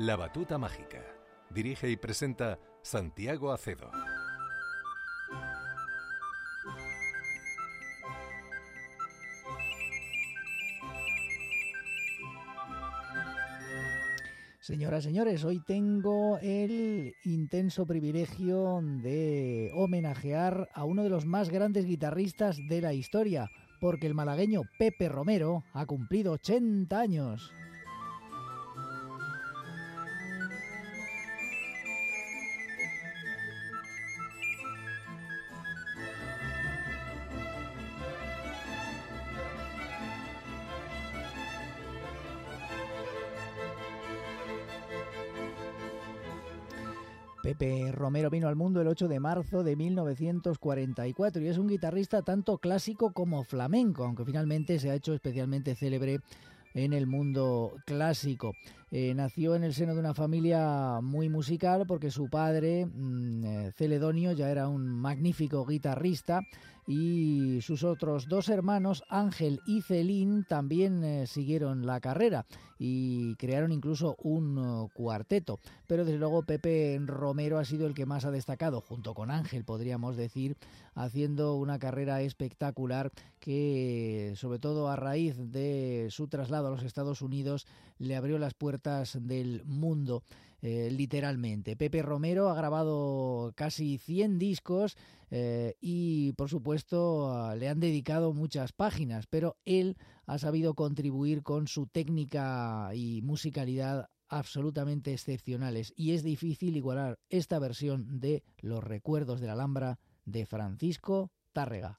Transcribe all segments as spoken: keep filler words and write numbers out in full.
La Batuta Mágica. Dirige y presenta Santiago Acedo. Señoras y señores, hoy tengo el intenso privilegio de homenajear a uno de los más grandes guitarristas de la historia, porque el malagueño Pepe Romero ha cumplido ochenta años. Pepe Romero vino al mundo el ocho de marzo de mil novecientos cuarenta y cuatro y es un guitarrista tanto clásico como flamenco, aunque finalmente se ha hecho especialmente célebre en el mundo clásico. Eh, nació en el seno de una familia muy musical porque su padre, mmm, Celedonio, ya era un magnífico guitarrista y sus otros dos hermanos, Ángel y Celín, también eh, siguieron la carrera y crearon incluso un uh, cuarteto. Pero desde luego Pepe Romero ha sido el que más ha destacado, junto con Ángel, podríamos decir, haciendo una carrera espectacular que, sobre todo a raíz de su traslado a los Estados Unidos, le abrió las puertas del mundo, eh, literalmente. Pepe Romero ha grabado casi cien discos eh, y, por supuesto, le han dedicado muchas páginas, pero él ha sabido contribuir con su técnica y musicalidad absolutamente excepcionales, y es difícil igualar esta versión de Los recuerdos de la Alhambra de Francisco Tárrega.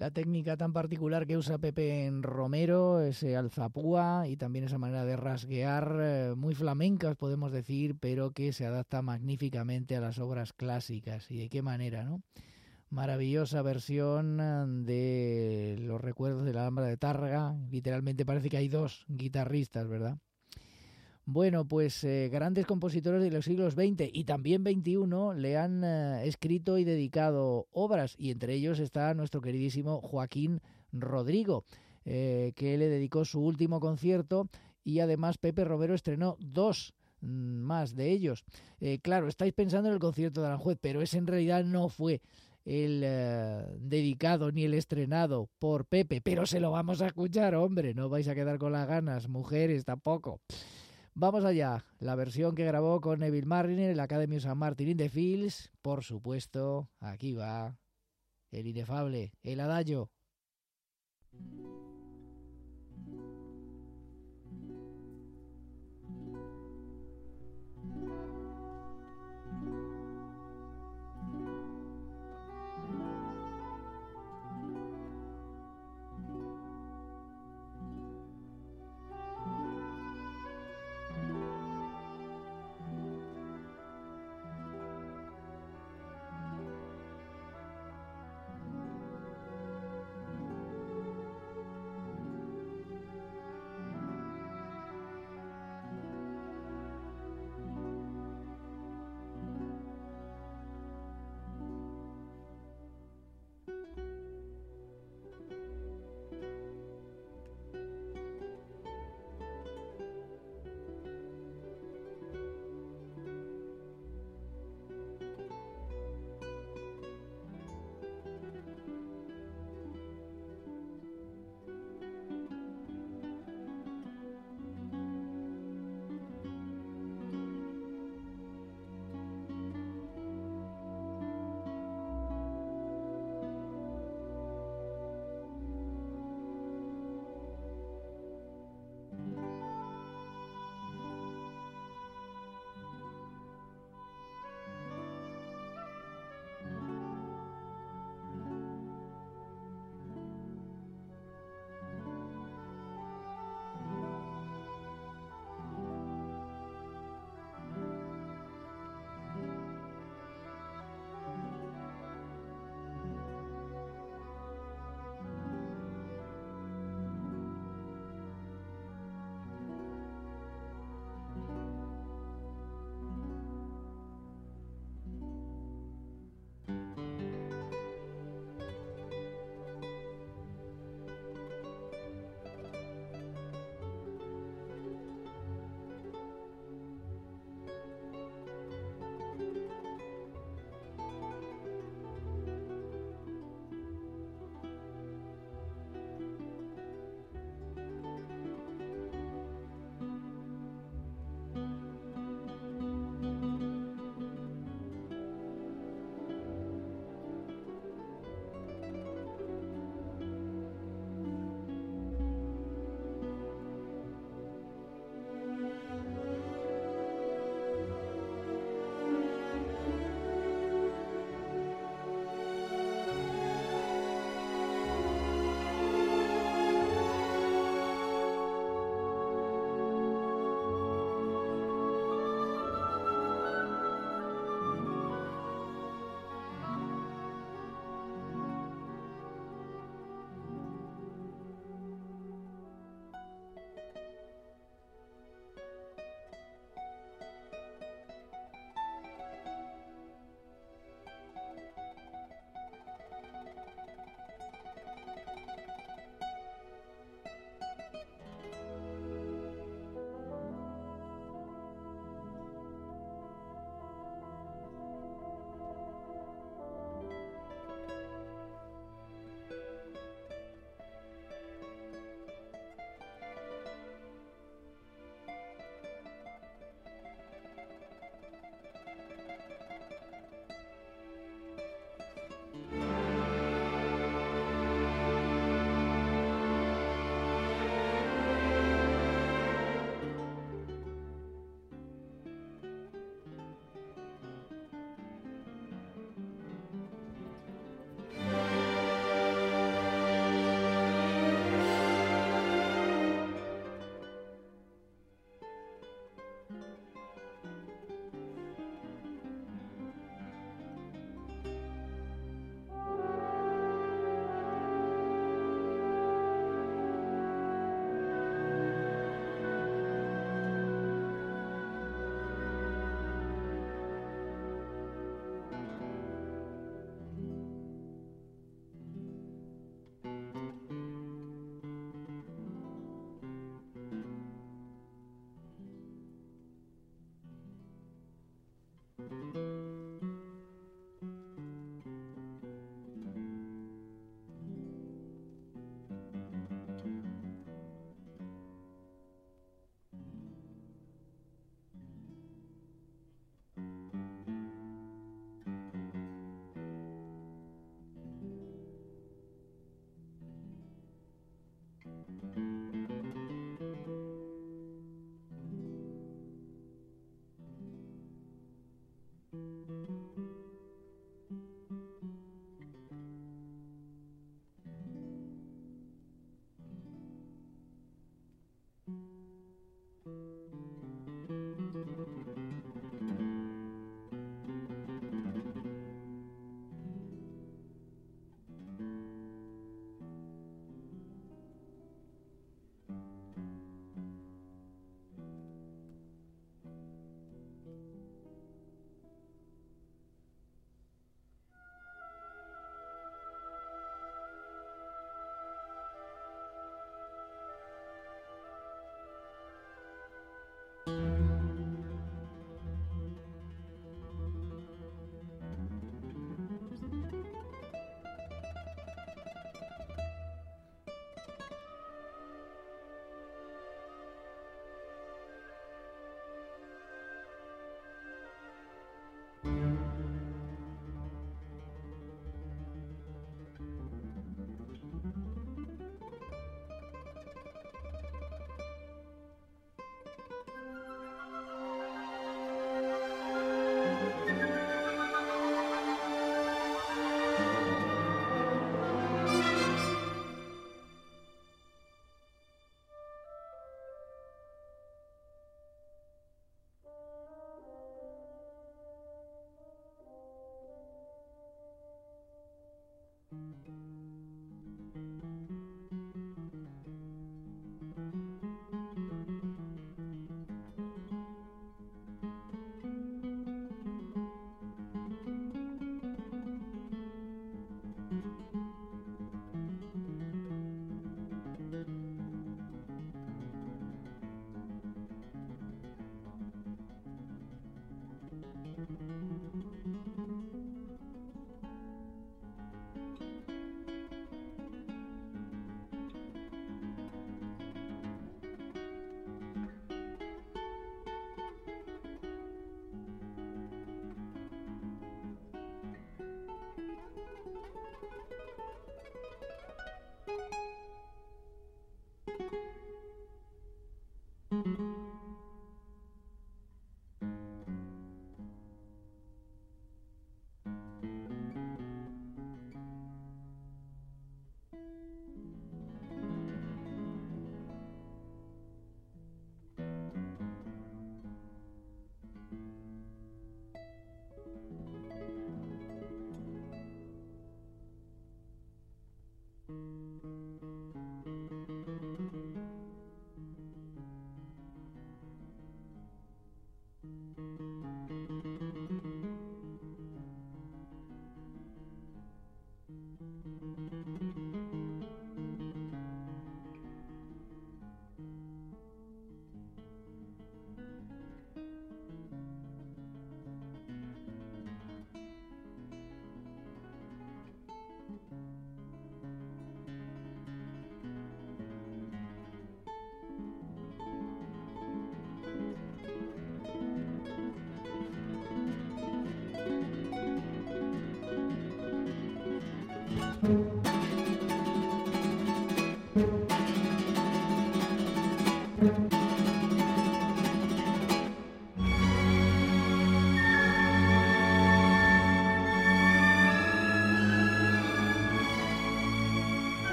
La técnica tan particular que usa Pepe en Romero, ese alzapúa y también esa manera de rasguear, eh, muy flamencas podemos decir, pero que se adapta magníficamente a las obras clásicas. ¿Y de qué manera, no? Maravillosa versión de Los recuerdos de la Alhambra de Tárrega. Literalmente parece que hay dos guitarristas, ¿verdad? Bueno, pues eh, grandes compositores de los siglos veinte y también veintiuno le han eh, escrito y dedicado obras, y entre ellos está nuestro queridísimo Joaquín Rodrigo, eh, que le dedicó su último concierto, y además Pepe Romero estrenó dos más de ellos. Eh, claro, estáis pensando en el concierto de Aranjuez, pero ese en realidad no fue el eh, dedicado ni el estrenado por Pepe, pero se lo vamos a escuchar, hombre, no vais a quedar con las ganas, mujeres tampoco. Vamos allá, la versión que grabó con Neville Marriner en la Academy of Saint Martin in the Fields, por supuesto, aquí va el inefable, el adagio.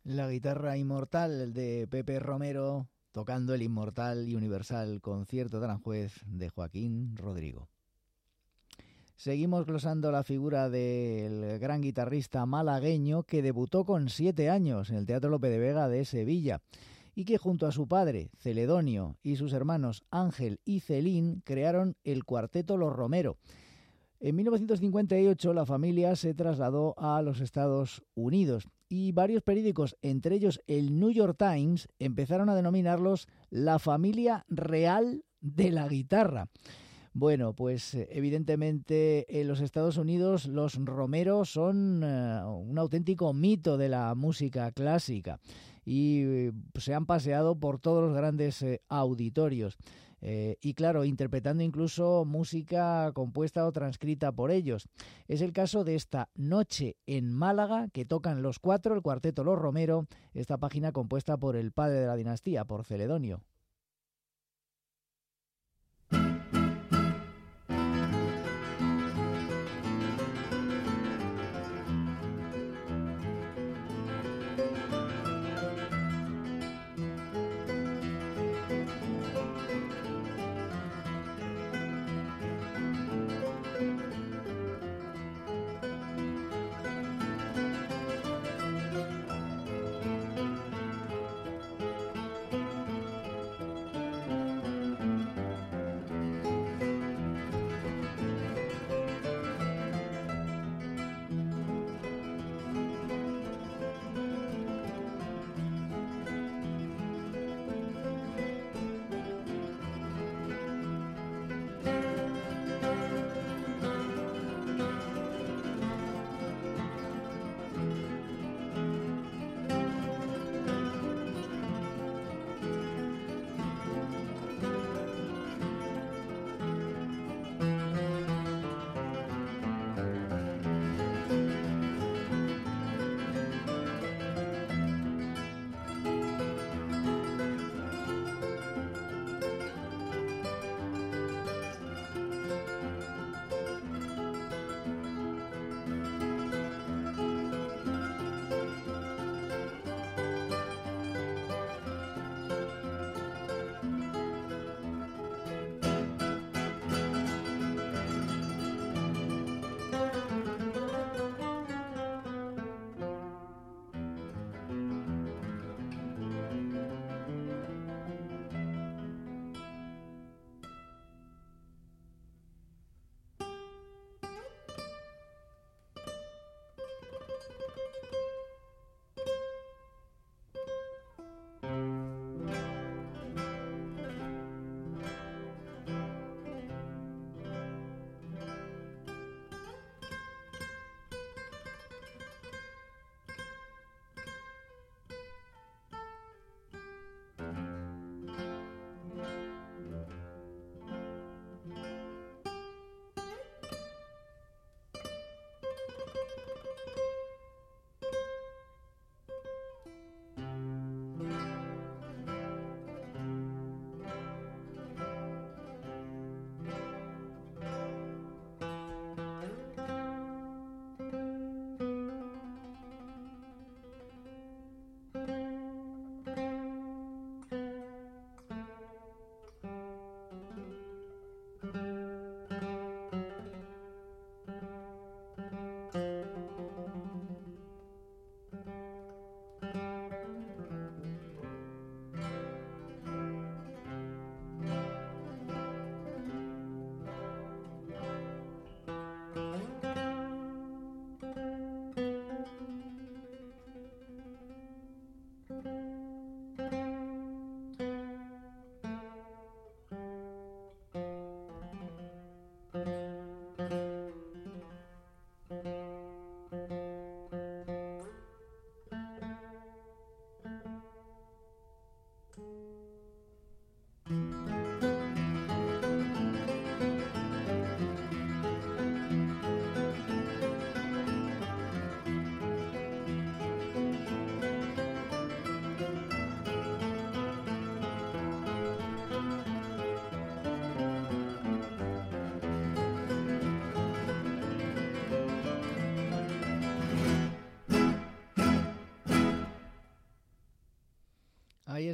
La guitarra inmortal de Pepe Romero, tocando el inmortal y universal concierto de Aranjuez de Joaquín Rodrigo. Seguimos glosando la figura del gran guitarrista malagueño que debutó con siete años en el Teatro Lope de Vega de Sevilla y que junto a su padre, Celedonio, y sus hermanos Ángel y Celín crearon el Cuarteto Los Romero. En mil novecientos cincuenta y ocho la familia se trasladó a los Estados Unidos y varios periódicos, entre ellos el New York Times, empezaron a denominarlos la familia real de la guitarra. Bueno, pues evidentemente en los Estados Unidos los Romero son uh, un auténtico mito de la música clásica y uh, se han paseado por todos los grandes uh, auditorios. Eh, y claro, interpretando incluso música compuesta o transcrita por ellos. Es el caso de esta Noche en Málaga, que tocan los cuatro, el Cuarteto Los Romero, esta página compuesta por el padre de la dinastía, por Celedonio.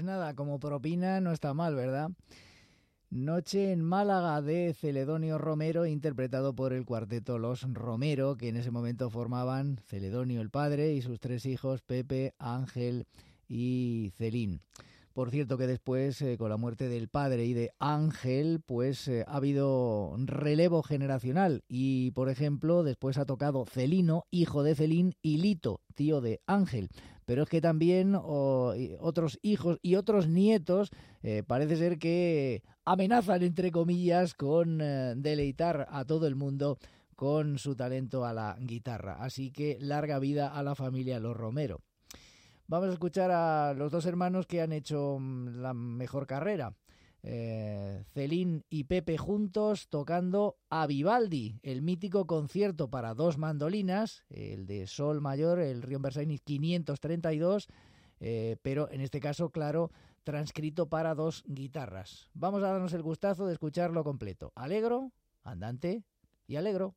Pues nada, como propina no está mal, ¿verdad? Noche en Málaga de Celedonio Romero, interpretado por el cuarteto Los Romero, que en ese momento formaban Celedonio el padre y sus tres hijos, Pepe, Ángel y Celín. Por cierto que después, eh, con la muerte del padre y de Ángel, pues eh, ha habido relevo generacional y, por ejemplo, después ha tocado Celino, hijo de Celín, y Lito, tío de Ángel. Pero es que también oh, otros hijos y otros nietos eh, parece ser que amenazan, entre comillas, con eh, deleitar a todo el mundo con su talento a la guitarra. Así que larga vida a la familia Los Romero. Vamos a escuchar a los dos hermanos que han hecho la mejor carrera. Eh, Celín y Pepe juntos tocando a Vivaldi, el mítico concierto para dos mandolinas, el de Sol mayor, el Rion Versailles quinientos treinta y dos, eh, pero en este caso, claro, transcrito para dos guitarras. Vamos a darnos el gustazo de escucharlo completo. Alegro, andante y alegro.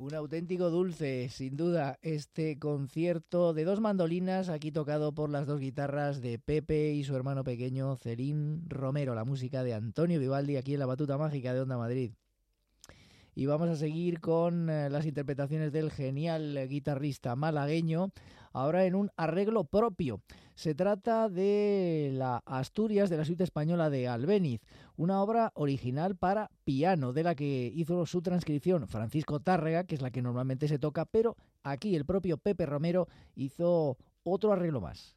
Un auténtico dulce, sin duda, este concierto de dos mandolinas, aquí tocado por las dos guitarras de Pepe y su hermano pequeño Celín Romero, la música de Antonio Vivaldi aquí en la Batuta Mágica de Onda Madrid. Y vamos a seguir con eh, las interpretaciones del genial guitarrista malagueño, ahora en un arreglo propio. Se trata de la Asturias de la suite española de Albéniz, una obra original para piano, de la que hizo su transcripción Francisco Tárrega, que es la que normalmente se toca, pero aquí el propio Pepe Romero hizo otro arreglo más.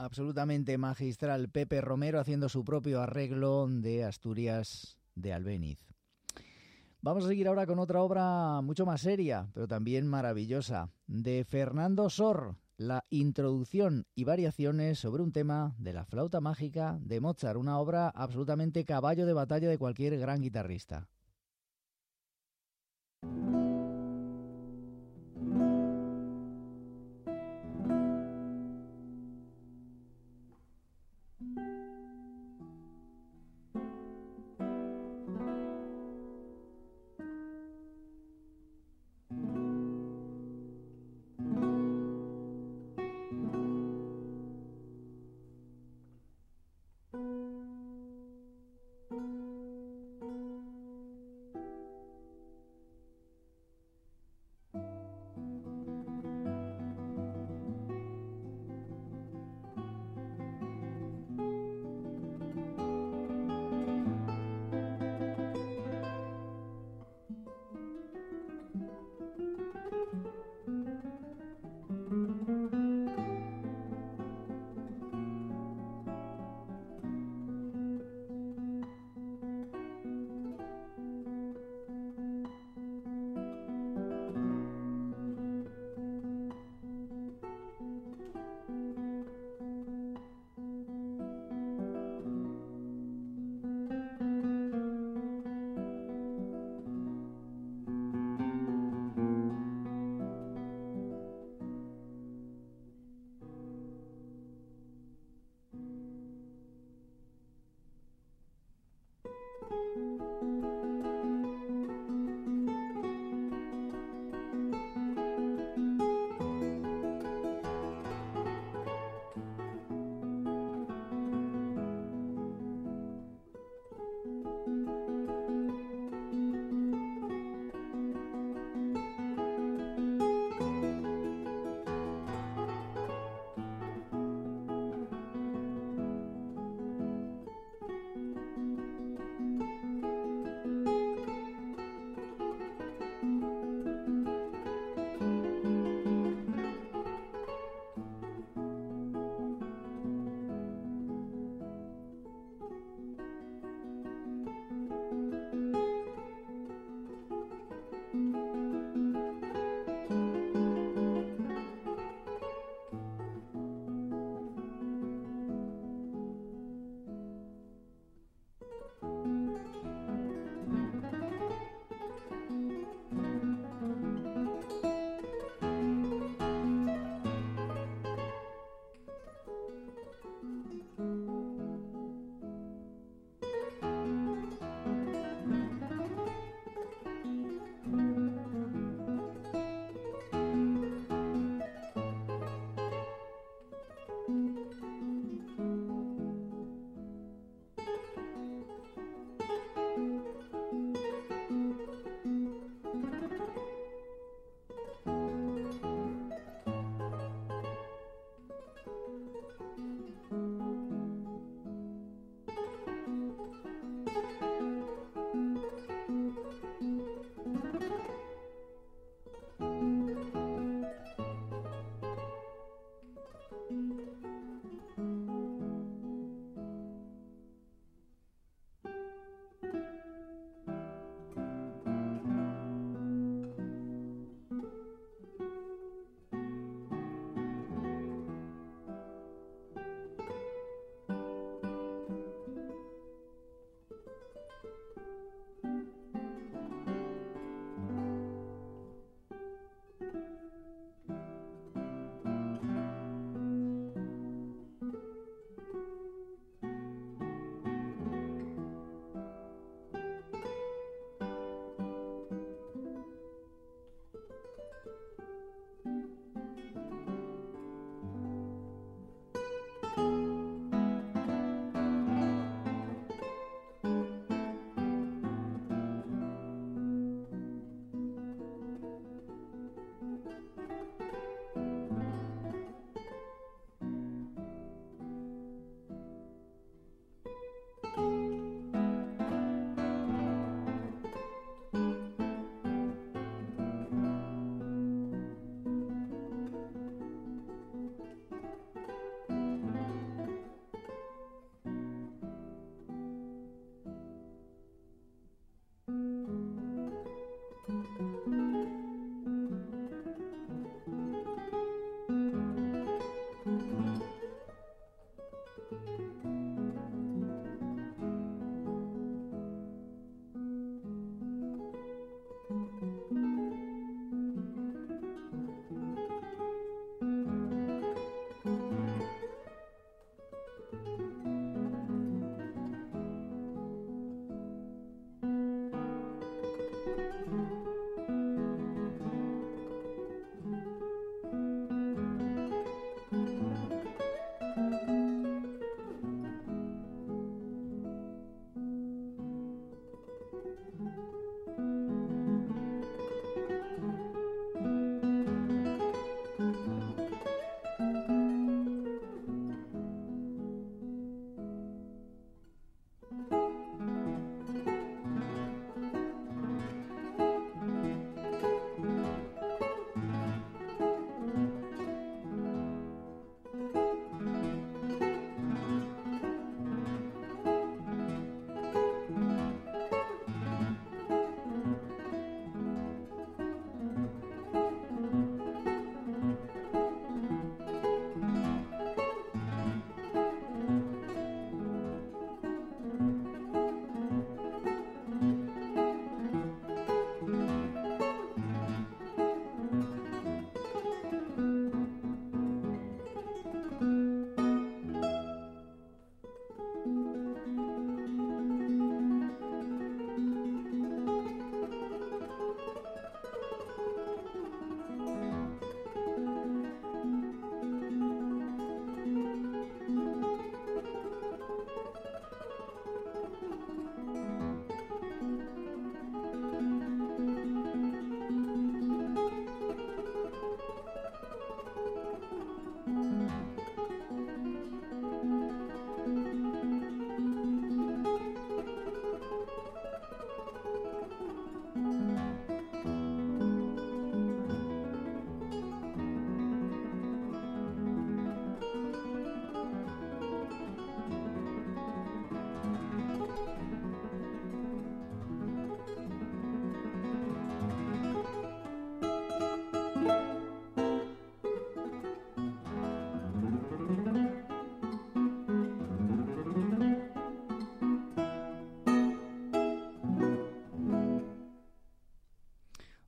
absolutamente magistral, Pepe Romero haciendo su propio arreglo de Asturias de Albéniz. Vamos a seguir ahora con otra obra mucho más seria, pero también maravillosa, de Fernando Sor, la introducción y variaciones sobre un tema de la flauta mágica de Mozart, una obra absolutamente caballo de batalla de cualquier gran guitarrista.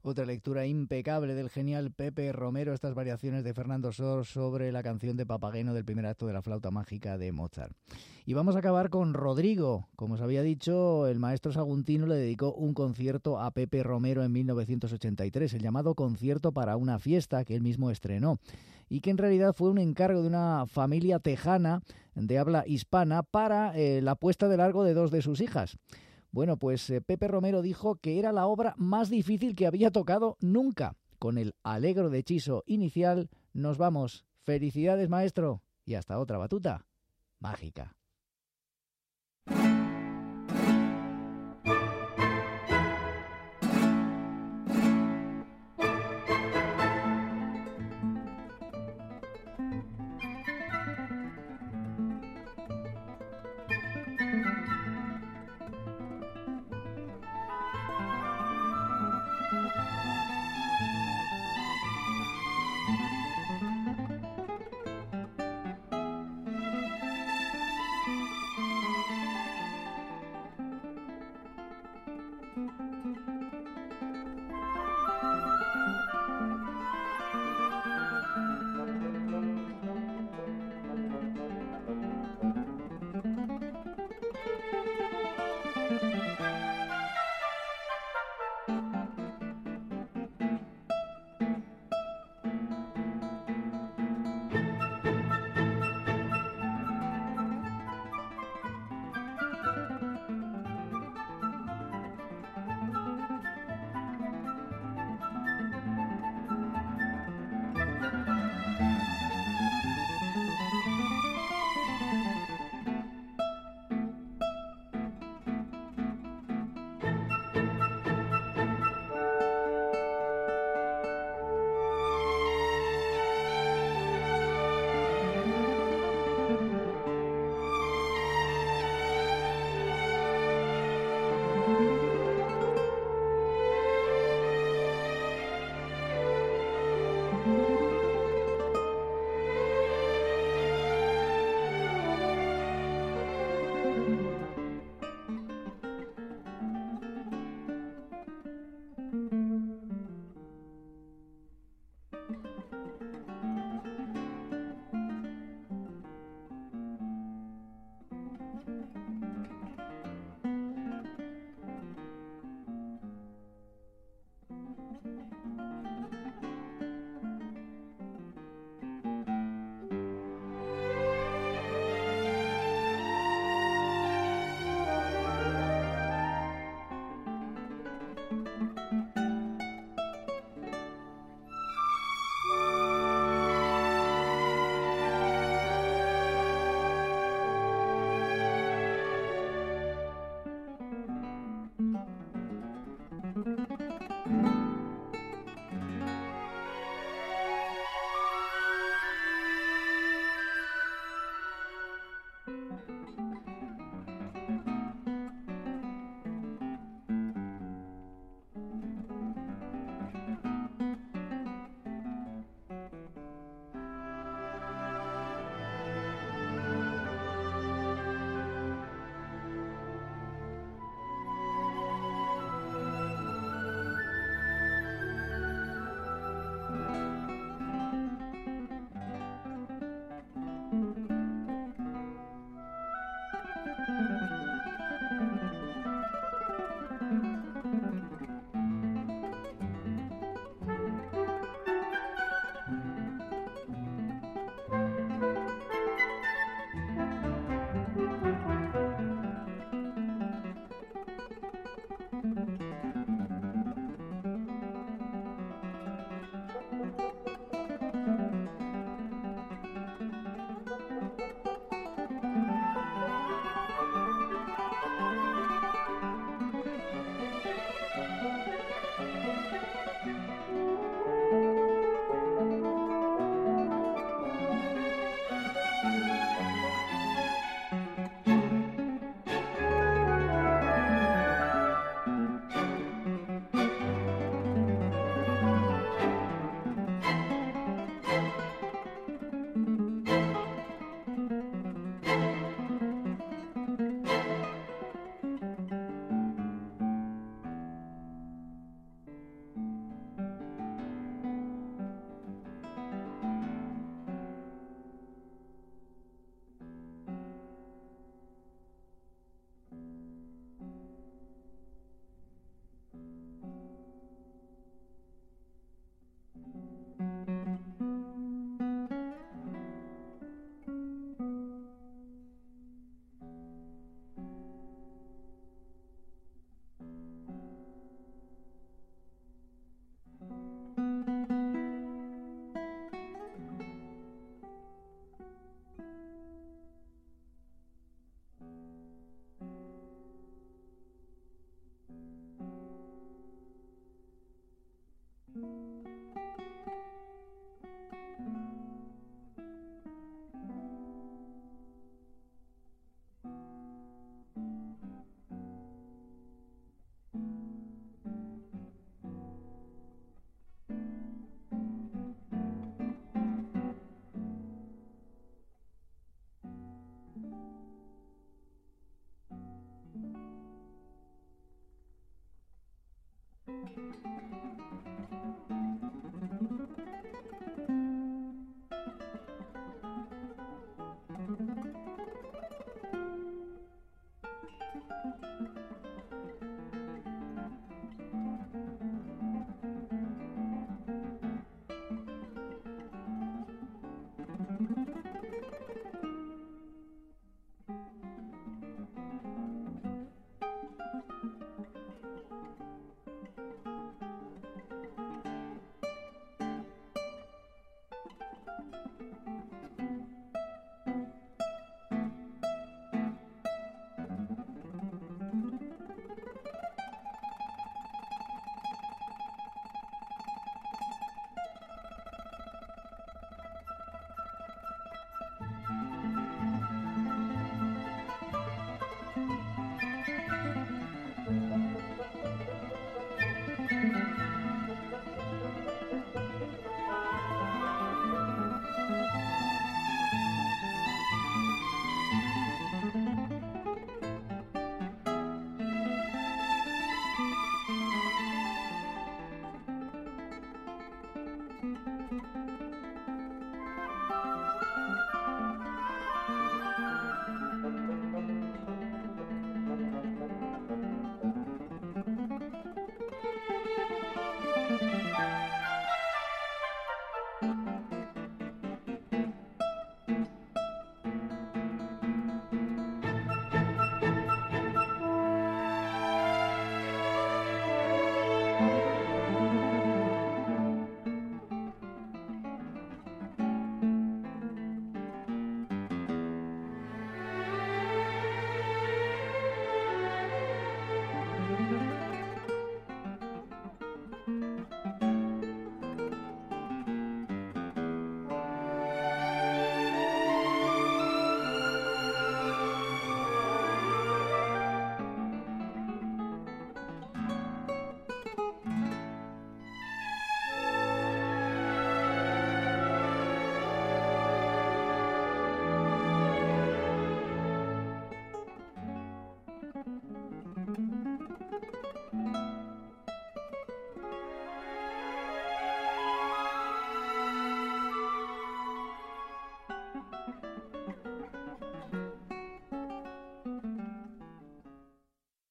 Otra lectura impecable del genial Pepe Romero, estas variaciones de Fernando Sor sobre la canción de Papageno del primer acto de la flauta mágica de Mozart. Y vamos a acabar con Rodrigo. Como os había dicho, el maestro saguntino le dedicó un concierto a Pepe Romero en mil novecientos ochenta y tres, el llamado Concierto para una fiesta, que él mismo estrenó, y que en realidad fue un encargo de una familia tejana de habla hispana para eh, la puesta de largo de dos de sus hijas. Bueno, pues eh, Pepe Romero dijo que era la obra más difícil que había tocado nunca. Con el alegro de hechizo inicial nos vamos. Felicidades, maestro, y hasta otra batuta mágica.